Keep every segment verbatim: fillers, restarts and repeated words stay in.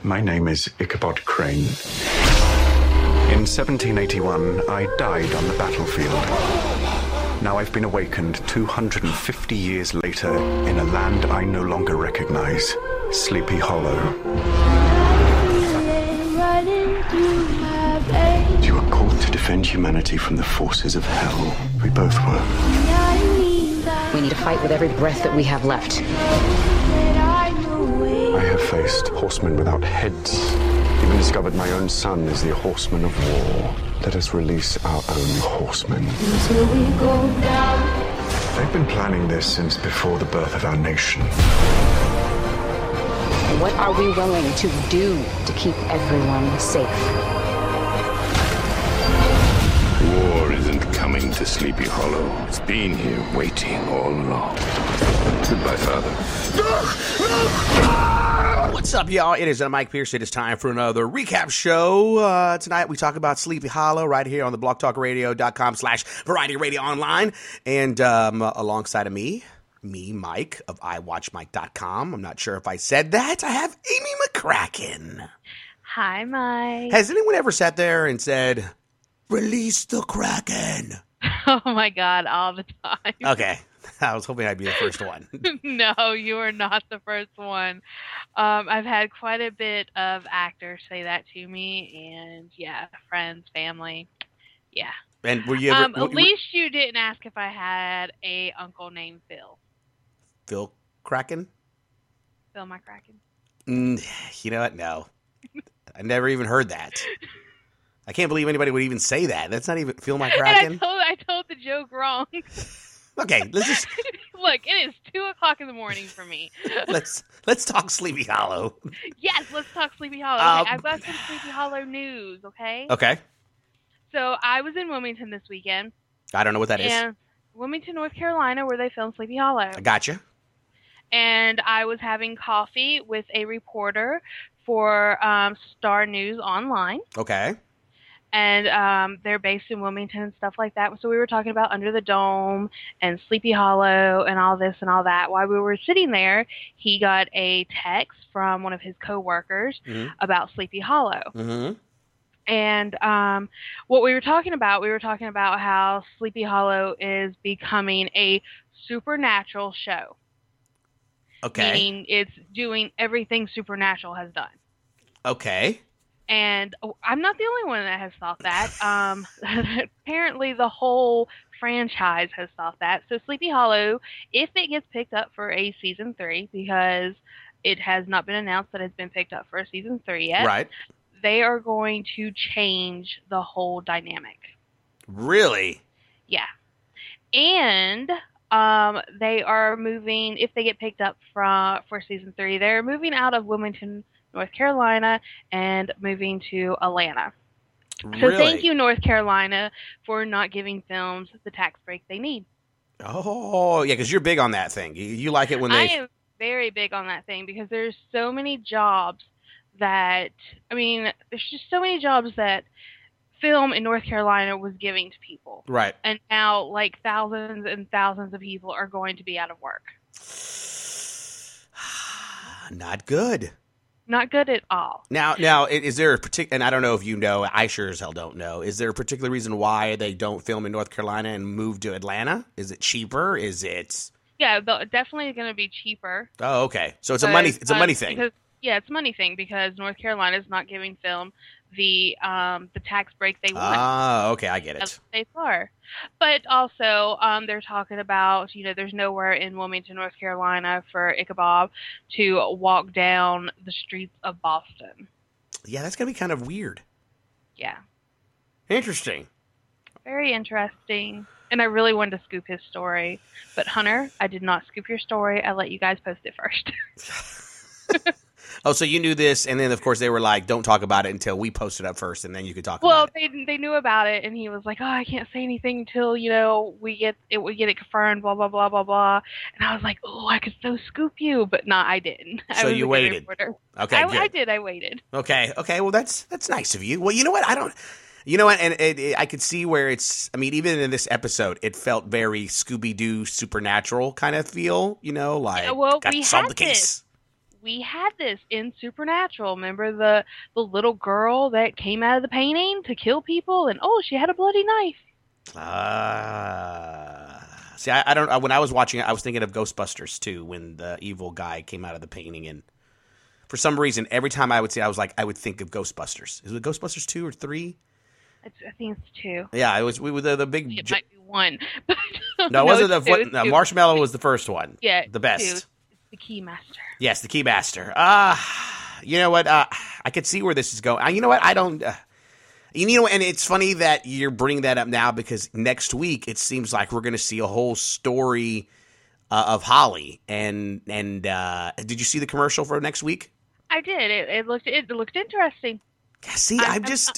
My name is Ichabod Crane. In seventeen eighty-one, I died on the battlefield. Now I've been awakened two hundred fifty years later in a land I no longer recognize, Sleepy Hollow. You were called to defend humanity from the forces of hell. We both were. We need to fight with every breath that we have left. I have faced horsemen without heads. Even discovered my own son is the horseman of war. Let us release our own horsemen. They've been planning this since before the birth of our nation. What are we willing to do to keep everyone safe? War isn't coming to Sleepy Hollow. It's been here waiting all along. Goodbye, Father. What's up, y'all? It is uh, Mike Pierce. It is time for another recap show. Uh, tonight we talk about Sleepy Hollow right here on the blogtalkradio.com slash variety radio online. And um, alongside of me, me, Mike, of i watch mike dot com. I'm not sure if I said that. I have Amy McCracken. Hi, Mike. Has anyone ever sat there and said, release the Kraken? Oh, my God, all the time. Okay. I was hoping I'd be the first one. No, you are not the first one. Um, I've had quite a bit of actors say that to me, and yeah, friends, family, yeah. And were you ever? Um, at were, least you didn't ask if I had a uncle named Phil. Phil Kraken? Phil my Kraken. Mm, you know what? No, I never even heard that. I can't believe anybody would even say that. That's not even Phil my Kraken. And I told I told the joke wrong. Okay, let's just look. It is two o'clock in the morning for me. let's let's talk Sleepy Hollow. Yes, let's talk Sleepy Hollow. Um, okay, I've got some Sleepy Hollow news. Okay. Okay. So I was in Wilmington this weekend. I don't know what that and is. Wilmington, North Carolina, where they filmed Sleepy Hollow. I gotcha. And I was having coffee with a reporter for um, Star News Online. Okay. And um, they're based in Wilmington and stuff like that. So we were talking about Under the Dome and Sleepy Hollow and all this and all that. While we were sitting there, he got a text from one of his coworkers mm-hmm. about Sleepy Hollow. Mm-hmm. And um, what we were talking about, we were talking about how Sleepy Hollow is becoming a supernatural show. Okay. Meaning it's doing everything Supernatural has done. Okay. And I'm not the only one that has thought that. Um, apparently the whole franchise has thought that. So Sleepy Hollow, if it gets picked up for a season three, because it has not been announced that it's been picked up for a season three yet, right? They are going to change the whole dynamic. Really? Yeah. And um, they are moving, if they get picked up for, for season three, they're moving out of Wilmington, North Carolina, and moving to Atlanta. Really? So thank you, North Carolina, for not giving films the tax break they need. Oh, yeah, because you're big on that thing. You, you like it when they... I am very big on that thing because there's so many jobs that, I mean, there's just so many jobs that film in North Carolina was giving to people. Right. And now, like, thousands and thousands of people are going to be out of work. Not good. Not good at all. Now, now, is there a particular, and I don't know if you know, I sure as hell don't know, is there a particular reason why they don't film in North Carolina and move to Atlanta? Is it cheaper? Is it? Yeah, definitely going to be cheaper. Oh, okay. So it's a money, it's a money thing. Because, yeah, it's a money thing because North Carolina is not giving film the um, the tax break they want. Ah, okay, I get it. They are. But also, um, they're talking about, you know, there's nowhere in Wilmington, North Carolina for Ichabod to walk down the streets of Boston. Yeah, that's going to be kind of weird. Yeah. Interesting. Very interesting. And I really wanted to scoop his story. But, Hunter, I did not scoop your story. I let you guys post it first. Oh, so you knew this, and then, of course, they were like, don't talk about it until we post it up first, and then you could talk well, about it. Well, they they knew about it, and he was like, oh, I can't say anything until, you know, we get it we get it confirmed, blah, blah, blah, blah, blah. And I was like, oh, I could so scoop you, but no, I didn't. So I you waited. Okay, I, good. I did, I waited. Okay, okay, well, that's that's nice of you. Well, you know what, I don't... You know what, and it, it, I could see where it's, I mean, even in this episode, it felt very Scooby-Doo Supernatural kind of feel, you know, like, yeah, well, got we to solve had the case. This. we had this in Supernatural. Remember the the little girl that came out of the painting to kill people, and oh, she had a bloody knife. Uh, see, I, I don't. When I was watching it, I was thinking of Ghostbusters too, when the evil guy came out of the painting, and for some reason, every time I would see, I was like, I would think of Ghostbusters. Is it Ghostbusters two or three? It's, I think it's two. Yeah, it was. We were the, the big. It might be one. But no, it wasn't the two, no, Marshmallow was the first one. Yeah, the best. two. It's the Keymaster. Yes, the Keymaster. Ah, uh, you know what? Uh, I could see where this is going. Uh, you know what? I don't. Uh, you know, and it's funny that you're bringing that up now because next week it seems like we're going to see a whole story uh, of Holly. And and uh, did you see the commercial for next week? I did. It, it looked it looked interesting. Yeah, see, I, I'm just.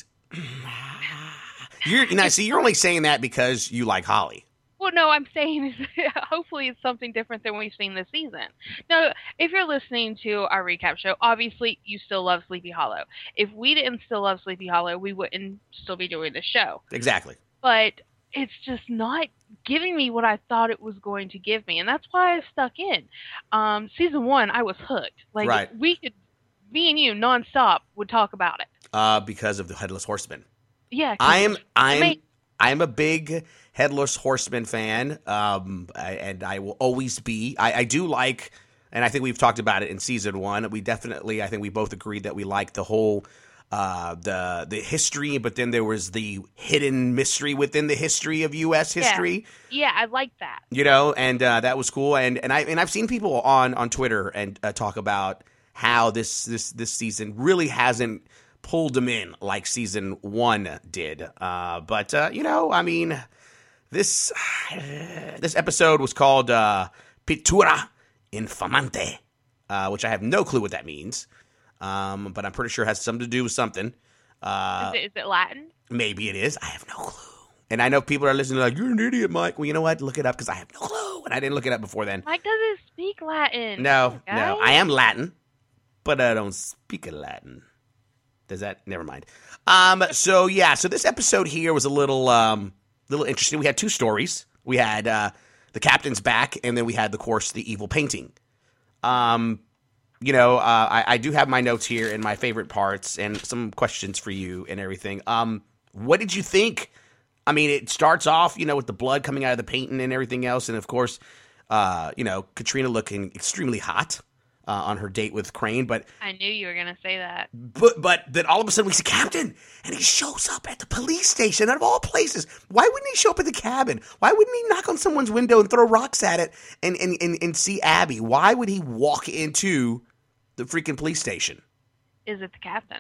You're now. See, you're only saying that because you like Holly. Well, no, I'm saying is hopefully it's something different than we've seen this season. No, if you're listening to our recap show, obviously you still love Sleepy Hollow. If we didn't still love Sleepy Hollow, we wouldn't still be doing the show. Exactly. But it's just not giving me what I thought it was going to give me, and that's why I stuck in. Um, season one, I was hooked. Like right. we could, me and you, nonstop would talk about it. Uh, because of the Headless Horseman. Yeah, I'm I'm amazing. I'm a big Headless Horseman fan, um, I, and I will always be. I, I do like, and I think we've talked about it in season one. We definitely, I think we both agreed that we liked the whole uh, the the history, but then there was the hidden mystery within the history of U S history. Yeah, yeah I like that. You know, and uh, that was cool. And and I and I've seen people on on Twitter and uh, talk about how this this this season really hasn't pulled them in like season one did. Uh, but, uh, you know, I mean, this uh, this episode was called uh, Pittura Infamante, uh, which I have no clue what that means. Um, but I'm pretty sure it has something to do with something. Uh, is, it, is it Latin? Maybe it is. I have no clue. And I know people are listening like, you're an idiot, Mike. Well, you know what? Look it up because I have no clue. And I didn't look it up before then. Mike doesn't speak Latin. No, guys. no. I am Latin, but I don't speak Latin. Does that? Never mind. Um, so yeah, so this episode here was a little, um, little interesting. We had two stories. We had uh, the captain's back, and then we had, of course, the evil painting. Um, you know, uh, I, I do have my notes here and my favorite parts, and some questions for you and everything. Um, what did you think? I mean, it starts off, you know, with the blood coming out of the painting and everything else, and of course, uh, you know, Katrina looking extremely hot. Uh, on her date with Crane, but I knew you were gonna say that. But but then all of a sudden we see Captain, and he shows up at the police station out of all places. Why wouldn't he show up at the cabin? Why wouldn't he knock on someone's window and throw rocks at it and and, and, and see Abby? Why would he walk into the freaking police station? Is it the captain?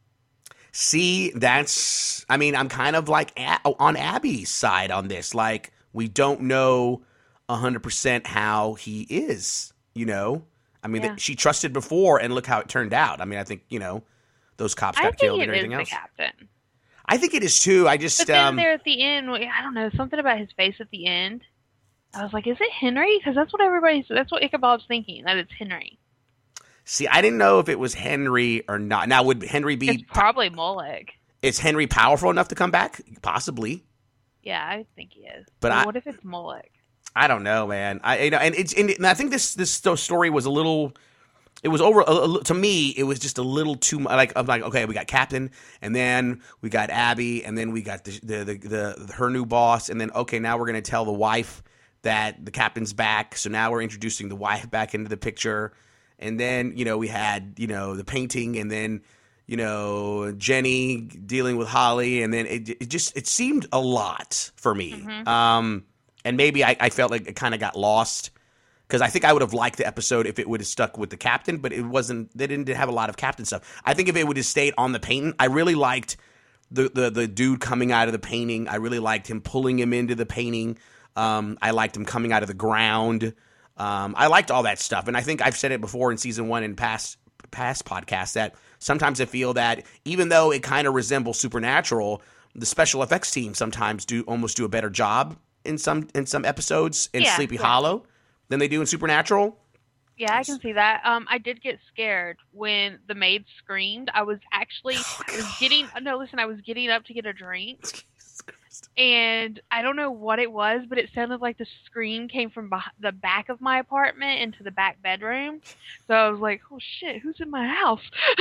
See, that's. I mean, I'm kind of like on Abby's side on this. Like, we don't know one hundred percent how he is. You know. I mean, yeah. She trusted before, and look how it turned out. I mean, I think, you know, those cops got killed and everything else. I think it is the captain. I think it is, too. I just... But then um, there at the end, I don't know, something about his face at the end. I was like, is it Henry? Because that's what everybody's... That's what Ichabod's thinking, that it's Henry. See, I didn't know if it was Henry or not. Now, would Henry be... It's probably Molech. Is Henry powerful enough to come back? Possibly. Yeah, I think he is. But well, I, what if it's Molech? I don't know, man. I you know, and it's and, and I think this this story was a little. It was over a, a, to me. It was just a little too like I'm like okay, we got Captain, and then we got Abby, and then we got the the the, the her new boss, and then okay, now we're gonna tell the wife that the Captain's back. So now we're introducing the wife back into the picture, and then you know we had you know the painting, and then you know Jenny dealing with Holly, and then it it just it seemed a lot for me. Mm-hmm. Um. And maybe I, I felt like it kind of got lost because I think I would have liked the episode if it would have stuck with the captain, but it wasn't. They didn't have a lot of captain stuff. I think if it would have stayed on the painting, I really liked the, the the dude coming out of the painting. I really liked him pulling him into the painting. Um, I liked him coming out of the ground. Um, I liked all that stuff, and I think I've said it before in season one and past past podcasts that sometimes I feel that even though it kind of resembles Supernatural, the special effects team sometimes do almost do a better job. In some in some episodes in yeah, Sleepy yeah. Hollow than they do in Supernatural. Yeah, I can see that. Um, I did get scared when the maid screamed. I was actually oh, I was getting no. Listen, I was getting up to get a drink, And I don't know what it was, but it sounded like the scream came from beh- the back of my apartment into the back bedroom. So I was like, oh shit, who's in my house?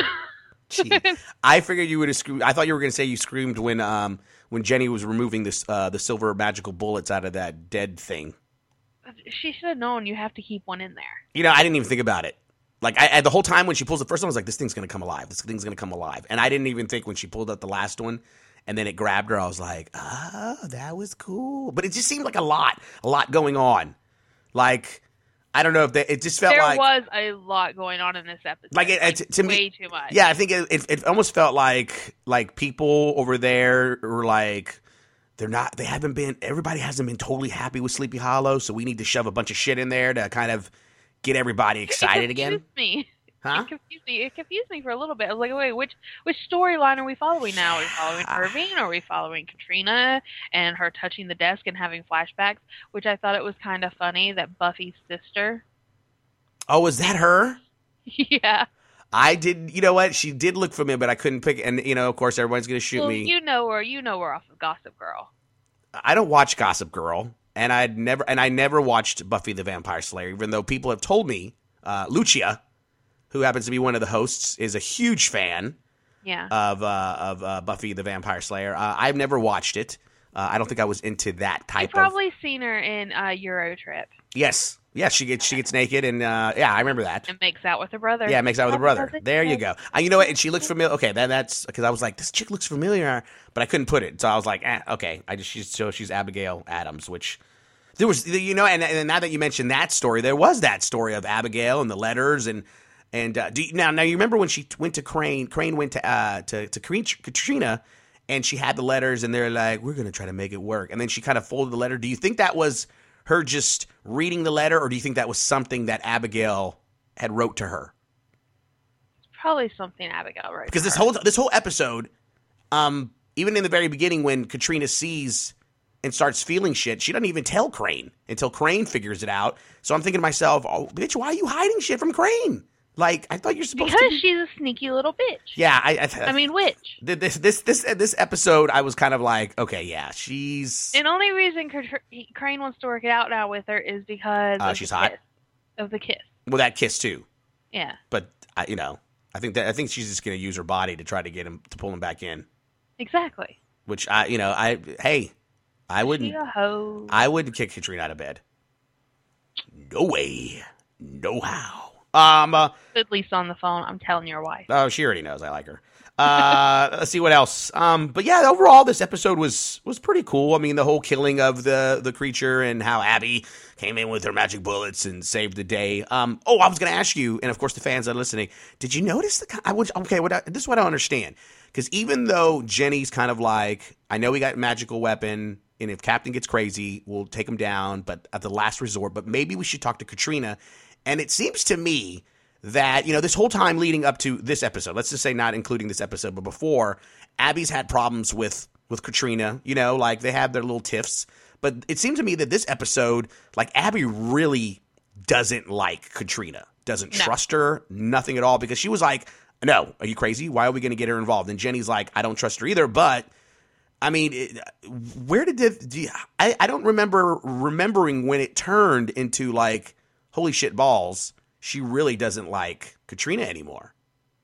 Gee, I figured you would have screamed. I thought you were going to say you screamed when um when Jenny was removing this uh, the silver magical bullets out of that dead thing. She should have known you have to keep one in there. You know, I didn't even think about it. Like, I, I the whole time when she pulls the first one, I was like, this thing's going to come alive. This thing's going to come alive. And I didn't even think when she pulled out the last one and then it grabbed her, I was like, oh, that was cool. But it just seemed like a lot, a lot going on. Like, I don't know if they, it just felt there like. There was a lot going on in this episode. Like, it, like to, to way me. too much. Yeah, I think it, it, it almost felt like, like people over there were like, they're not, they haven't been, everybody hasn't been totally happy with Sleepy Hollow, so we need to shove a bunch of shit in there to kind of get everybody excited it again. confused me. Huh? It confused me. It confused me for a little bit. I was like, wait, which which storyline are we following now? Are we following Irving? Are we following Katrina and her touching the desk and having flashbacks? Which I thought it was kind of funny that Buffy's sister. Oh, was that her? Yeah. I did. You know what? She did look familiar, but I couldn't pick. And you know, of course, everyone's going to shoot well, me. You know her. You know her off of Gossip Girl. I don't watch Gossip Girl, and I'd never, and I never watched Buffy the Vampire Slayer, even though people have told me, uh, Lucia, who happens to be one of the hosts, is a huge fan yeah. of uh, of uh, Buffy the Vampire Slayer. Uh, I've never watched it. Uh, I don't think I was into that type You've probably of. seen her in uh, Euro Trip. Yes, yes, she gets she gets naked, and uh, yeah, I remember that. And makes out with her brother. Yeah, makes out with her brother. There you go. Uh, you know what? And she looks familiar. Okay, then that's because I was like, this chick looks familiar, but I couldn't put it. So I was like, eh, okay. I just she's so she's Abigail Adams, which there was, you know, and, and now that you mentioned that story, there was that story of Abigail and the letters and and uh, do you, now now you remember when she went to Crane? Crane went to uh, to to Katrina, and she had the letters, and they're like, we're gonna try to make it work, and then she kind of folded the letter. Do you think that was her just reading the letter, or do you think that was something that Abigail had wrote to her? Probably something Abigail wrote. Because to this her. whole this whole episode, um, even in the very beginning when Katrina sees and starts feeling shit, she doesn't even tell Crane until Crane figures it out. So I'm thinking to myself, oh, bitch, why are you hiding shit from Crane? Like, I thought you're supposed because to. Because she's a sneaky little bitch. Yeah, I. I, th- I mean, witch. This this this this episode, I was kind of like, okay, yeah, she's. And only reason Crane wants to work it out now with her is because uh, of she's the hot. Kiss. Of the kiss. Well, that kiss too. Yeah. But I, you know, I think that I think she's just going to use her body to try to get him to pull him back in. Exactly. Which I, you know, I hey, I wouldn't. She a hoe. I wouldn't kick Katrina out of bed. No way. No how. Um. Uh, At least on the phone, I'm telling your wife. oh, she already knows I like her. Uh, let's see what else. Um. But yeah, overall, this episode was was pretty cool. I mean, the whole killing of the the creature and how Abby came in with her magic bullets and saved the day. Um. Oh, I was going to ask you, and of course, the fans that are listening, did you notice the? I would. Okay. What I, this is what I don't understand. Because even though Jenny's kind of like, I know we got magical weapon, and if Captain gets crazy, we'll take him down, but at the last resort. But maybe we should talk to Katrina. And it seems to me that, you know, this whole time leading up to this episode, let's just say not including this episode, but before, Abby's had problems with, with Katrina, you know, like they have their little tiffs. But it seems to me that this episode, like Abby really doesn't like Katrina, doesn't No. trust her, nothing at all, because she was like, no, are you crazy? Why are we going to get her involved? And Jenny's like, I don't trust her either, but I mean, it, where did this, do you, I, I don't remember remembering when it turned into like, holy shit balls, she really doesn't like Katrina anymore.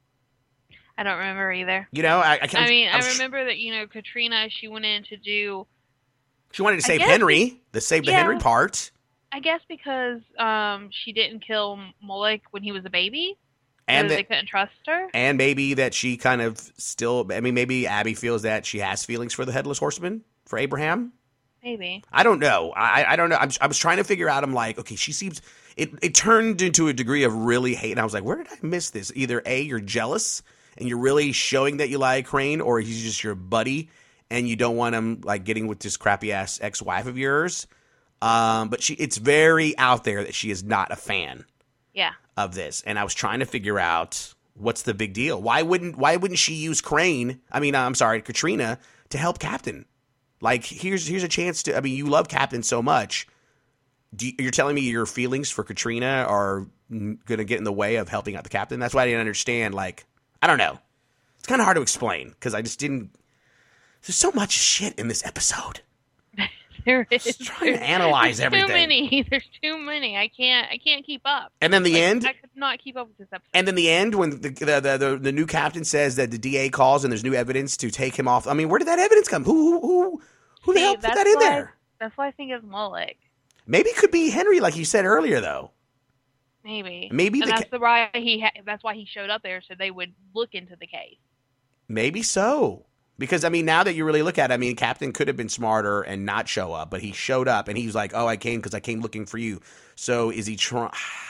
I don't remember either. You know, I I, I mean, I, I remember that, you know, Katrina, she went in to do, she wanted to I save guess Henry, it- the save the yeah. Henry part, I guess because um she didn't kill Moloch when he was a baby. and so that, they couldn't trust her. and maybe that she kind of still. I mean, maybe Abby feels that she has feelings for the Headless Horseman, for Abraham. Maybe. I don't know. I I don't know. I'm, I was trying to figure out. I'm like, okay, she seems. It it turned into a degree of really hate, and I was like, where did I miss this? Either A, you're jealous and you're really showing that you like Crane, or he's just your buddy and you don't want him like getting with this crappy ass ex wife of yours. Um, but she, it's very out there that she is not a fan Yeah. of this, and I was trying to figure out what's the big deal. Why wouldn't Why wouldn't she use Crane? I mean, I'm sorry, Katrina, to help Captain. Like, here's here's a chance to. I mean, you love Captain so much. Do you, you're telling me your feelings for Katrina are going to get in the way of helping out the Captain? That's why I didn't understand. Like, I don't know. It's kind of hard to explain because I just didn't. There's so much shit in this episode. There is. Just trying to analyze There's everything. Too many. There's too many. I can't. I can't keep up. And then the Like, end. I could not keep up with this episode. And then the end, when the the, the the the new captain says that the D A calls and there's new evidence to take him off. I mean, where did that evidence come? Who who who, who the See, hell put that's that in why- there? That's why I think it's Mullick. Maybe it could be Henry, like you said earlier, though. Maybe. Maybe and the that's ca- the why he. Ha- that's why he showed up there, so they would look into the case. Maybe so. Because, I mean, now that you really look at it, I mean, Captain could have been smarter and not show up, but he showed up and he was like, oh, I came because I came looking for you. So is he trying? I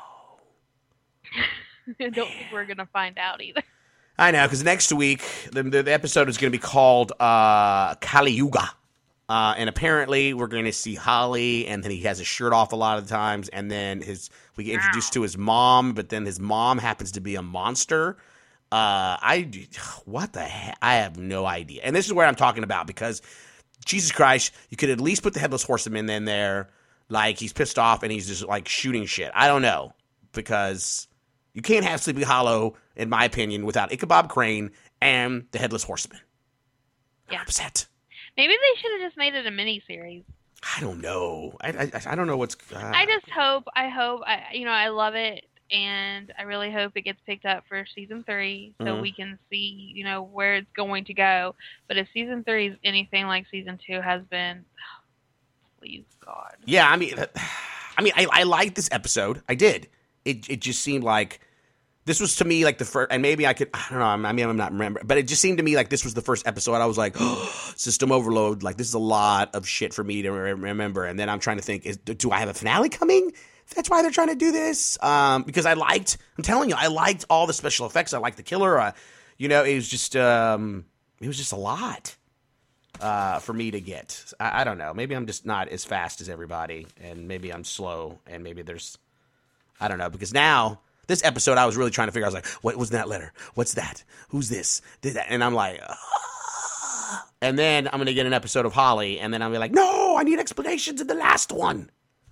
don't know. I don't think we're gonna find out either. I know, because next week, the, the, the episode is going to be called uh, Kali Yuga. Uh, and apparently, we're going to see Holly, and then he has his shirt off a lot of the times, and then his we get introduced to his mom, but then his mom happens to be a monster. Uh, I what the heck? I have no idea. And this is where I'm talking about, because Jesus Christ, you could at least put the Headless Horseman in there, like he's pissed off and he's just like shooting shit. I don't know, because you can't have Sleepy Hollow, in my opinion, without Ichabod Crane and the Headless Horseman. I'm Yeah. upset. Maybe they should have just made it a mini series. I don't know. I I, I don't know what's. Uh, I just hope. I hope. I you know I love it, and I really hope it gets picked up for season three, so Mhm. we can see you know where it's going to go. But if season three is anything like season two has been, please God. Yeah, I mean, I mean, I, I liked this episode. I did. It it just seemed like this was to me like the first, and maybe I could, I don't know. I mean, I'm not remembering, but it just seemed to me like this was the first episode. I was like, oh, system overload. Like this is a lot of shit for me to re- remember. And then I'm trying to think, is, do I have a finale coming? That's why they're trying to do this. Um, because I liked, I'm telling you, I liked all the special effects. I liked the killer. Uh, you know, it was just, um, it was just a lot. Uh, for me to get. I, I don't know. Maybe I'm just not as fast as everybody, and maybe I'm slow, and maybe there's, I don't know, because now, this episode, I was really trying to figure out, I was like, what was that letter? What's that? Who's this? Did that? And I'm like, ah. And then I'm going to get an episode of Holly, and then I'll be like, no, I need explanations in the last one.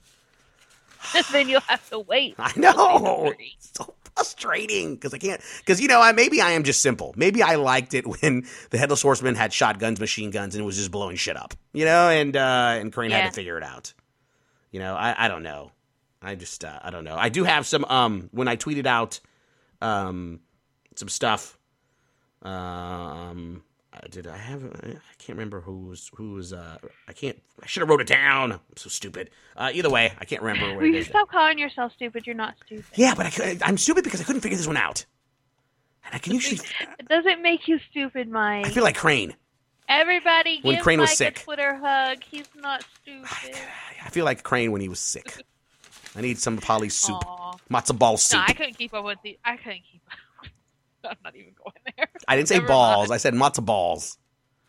Then you'll have to wait. I until know. season three. It's so frustrating because I can't. Because you know, I maybe I am just simple. Maybe I liked it when the Headless Horseman had shotguns, machine guns, and it was just blowing shit up. You know, and uh, and Crane had Yeah. to figure it out. You know, I, I don't know. I just uh, I don't know. I do have some. Um, when I tweeted out, um, some stuff. Um, did I have? I can't remember who was who was. Uh, I can't. I should have wrote it down. I'm so stupid. Uh, either way, I can't remember what Will it you is. stop calling yourself stupid? You're not stupid. Yeah, but I, cou- I'm stupid because I couldn't figure this one out. And I can usually. It doesn't make you stupid, Mike. I feel like Crane. Everybody When give Crane was Mike sick. a Twitter hug. He's not stupid. I feel like Crane when he was sick. I need some Polly's soup, Aw. matzo ball No, soup. I couldn't keep up with the. I couldn't keep up. I'm not even going there. I didn't say Never balls. mind. I said matzo balls.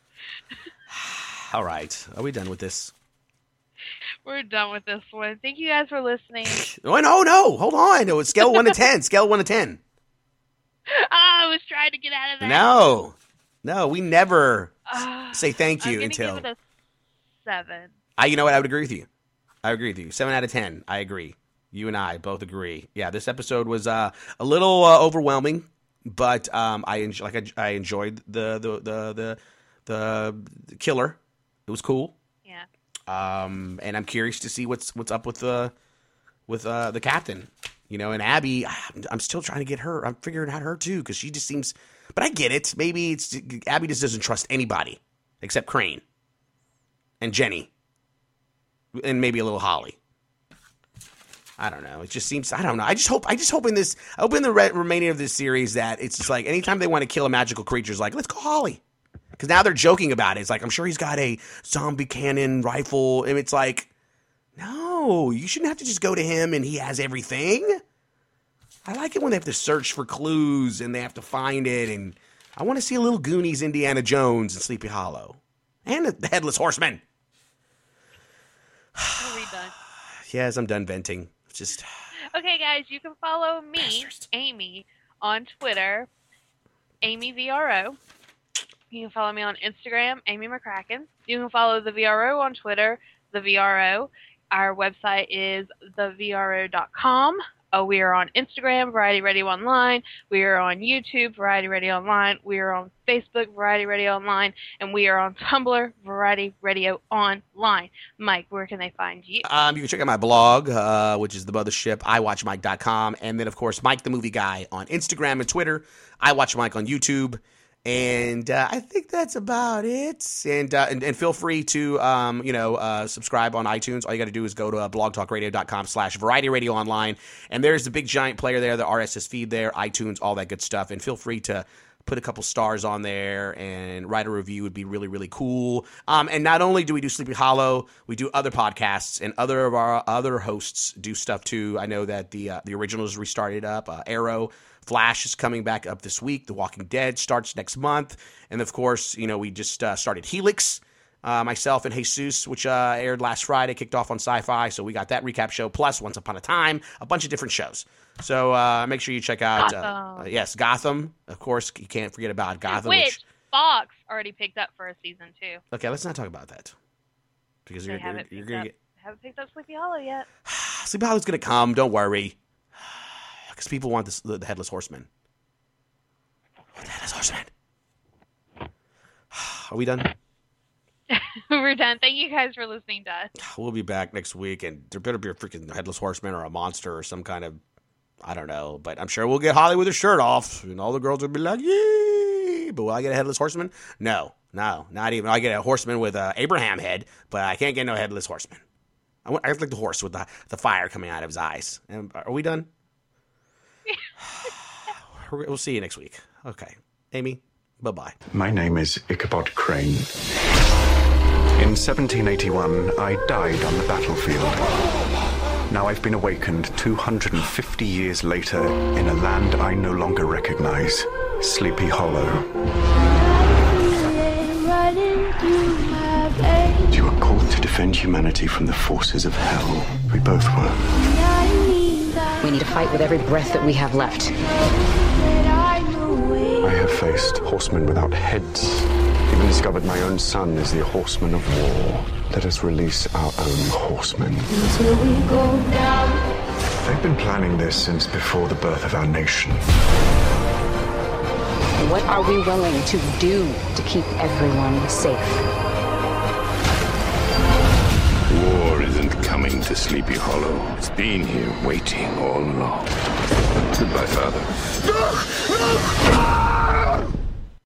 All right, are we done with this? We're done with this one. Thank you guys for listening. Oh no, no, hold on. It was scale one to ten. Scale one to ten. Ah, I was trying to get out of that. No, no, we never Ah, say thank I'm you gonna until. give it a seven. I, you know what? I would agree with you. I agree with you. Seven out of ten. I agree. You and I both agree. Yeah, this episode was uh, a little uh, overwhelming, but um, I enjoy, like I, I enjoyed the the the the the, the killer. It was cool. Yeah. Um, and I'm curious to see what's what's up with the with uh, the captain. You know, and Abby. I'm, I'm still trying to get her. I'm figuring out her too because she just seems. But I get it. Maybe it's Abby just doesn't trust anybody except Crane and Jenny. And maybe a little Holly. I don't know. It just seems. I don't know. I just hope. I just hope in this. I hope in the re- remaining of this series that it's just like anytime they want to kill a magical creature, it's like let's call Holly. Because now they're joking about it. It's like I'm sure he's got a zombie cannon rifle, and it's like, no, you shouldn't have to just go to him and he has everything. I like it when they have to search for clues and they have to find it, and I want to see a little Goonies, Indiana Jones, and Sleepy Hollow, and the Headless Horseman. Are we done? Yes, I'm done venting. It's just Okay, guys, you can follow me, Bastards. Amy, on Twitter, Amy V R O. You can follow me on Instagram, Amy McCracken. You can follow the V R O on Twitter, the V R O. Our website is the V R O dot com. Uh, we are on Instagram, Variety Radio Online. We are on YouTube, Variety Radio Online. We are on Facebook, Variety Radio Online. And we are on Tumblr, Variety Radio Online. Mike, where can they find you? Um, you can check out my blog, uh, which is the Mothership, i watch mike dot com. And then, of course, Mike the Movie Guy on Instagram and Twitter. I Watch Mike on YouTube. And uh, I think that's about it. And uh, and, and feel free to, um, you know, uh, subscribe on iTunes. All you got to do is go to uh, blogtalkradio.com slash Variety Radio Online. And there's the big giant player there, the R S S feed there, iTunes, all that good stuff. And feel free to put a couple stars on there and write a review. Would be really, really cool. Um, and not only do we do Sleepy Hollow, we do other podcasts, and other of our other hosts do stuff too. I know that the uh, the originals restarted up. Uh, Arrow, Flash is coming back up this week. The Walking Dead starts next month. And, of course, you know, we just uh, started Helix, uh, myself and Jesus, which uh, aired last Friday, kicked off on Sci-Fi. So we got that recap show, plus Once Upon a Time, a bunch of different shows. So uh, make sure you check out, uh, uh, yes, Gotham. Of course, you can't forget about Gotham. Which, which Fox already picked up for a season two. Okay, let's not talk about that. Because They you're, you're, haven't you're picked going up, to get... haven't picked up Sleepy Hollow yet. Sleepy Hollow's going to come. Don't worry. Because people want this, the, the Headless Horseman. The Headless Horseman. Are we done? We're done. Thank you guys for listening to us. We'll be back next week, and there better be a freaking Headless Horseman or a monster or some kind of, I don't know, but I'm sure we'll get Holly with her shirt off, and all the girls will be like, yay! But will I get a Headless Horseman? No, no, not even. I get a horseman with a Abraham head, but I can't get no Headless Horseman. I want, I like the horse with the, the fire coming out of his eyes. And are we done? We'll see you next week. Okay. Amy, bye-bye. My name is Ichabod Crane. In seventeen eighty-one, I died on the battlefield. Now I've been awakened two hundred fifty years later in a land I no longer recognize, Sleepy Hollow. You were called to defend humanity from the forces of hell. We both were. We need to fight with every breath that we have left. I have faced horsemen without heads. Even discovered my own son is the horseman of war. Let us release our own horsemen. They've been planning this since before the birth of our nation. What are we willing to do to keep everyone safe? War isn't coming to Sleepy Hollow. It's been here waiting all along. Goodbye, Father.